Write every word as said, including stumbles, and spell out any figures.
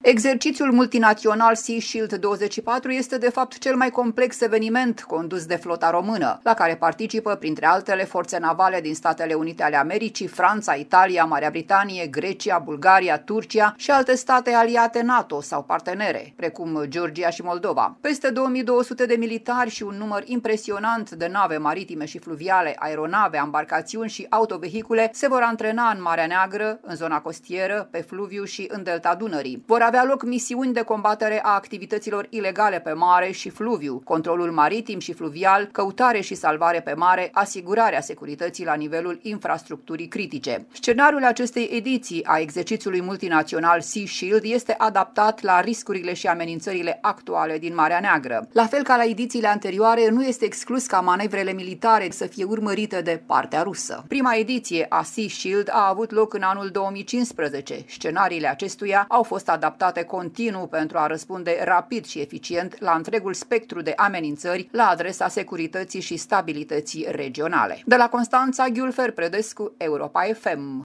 Exercițiul multinațional Sea Shield douăzeci și patru este de fapt cel mai complex eveniment condus de flota română, la care participă, printre altele, forțe navale din Statele Unite ale Americii, Franța, Italia, Marea Britanie, Grecia, Bulgaria, Turcia și alte state aliate NATO sau partenere, precum Georgia și Moldova. Peste două mii două sute de militari și un număr impresionant de nave maritime și fluviale, aeronave, ambarcațiuni și autovehicule se vor antrena în Marea Neagră, în zona costieră, pe fluviu și în delta Dunării. Vor avea loc misiuni de combatere a activităților ilegale pe mare și fluviu, controlul maritim și fluvial, căutare și salvare pe mare, asigurarea securității la nivelul infrastructurii critice. Scenariul acestei ediții a exercițiului multinațional Sea Shield este adaptat la riscurile și amenințările actuale din Marea Neagră. La fel ca la edițiile anterioare, nu este exclus ca manevrele militare să fie urmărite de partea rusă. Prima ediție a Sea Shield a avut loc în anul două mii cincisprezece. Scenariile acestuia au fost adaptate continuu pentru a răspunde rapid și eficient la întregul spectru de amenințări la adresa securității și stabilității regionale. De la Constanța, Ghiulfer Predescu, Europa F M.